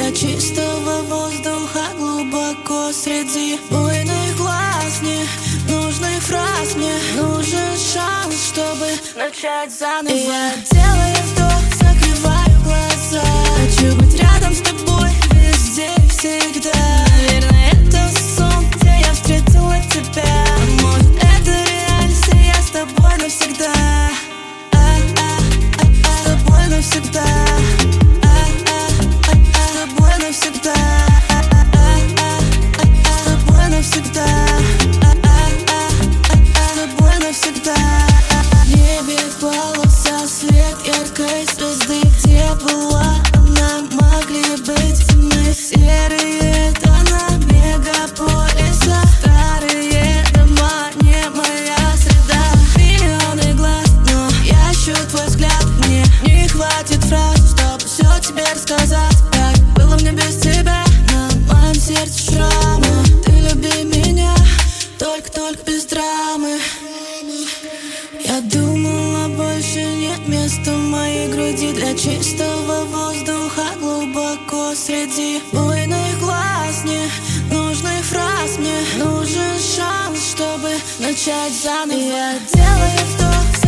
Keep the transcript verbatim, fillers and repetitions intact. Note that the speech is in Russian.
для чистого воздуха глубоко среди буйных глаз. Не нужных фраз, мне нужен шанс, чтобы начать заново. И я делаю вдох, закрываю глаза. Хочу быть рядом с тобой везде и всегда. Наверное, это сон, где я встретила тебя. А может, это реальность, и я с тобой навсегда. С тобой навсегда. С тобой навсегда. С тобой навсегда. С тобой навсегда. В небе полоса, свет яркой звезды. Где была она, могли быть мы серые тона мегаполиса. Старые дома, не моя среда. Миллионы глаз, но я ищу твой взгляд. Мне не хватит фраз, чтобы все тебе рассказать. Как было мне без тебя, на моем сердце шрамы. Ты люби меня, только-только без драмы. Я думала, больше нет места в моей груди для чистого воздуха глубоко среди буйных глаз. Не нужных фраз, мне нужен шанс, чтобы начать заново. И я делаю вдох,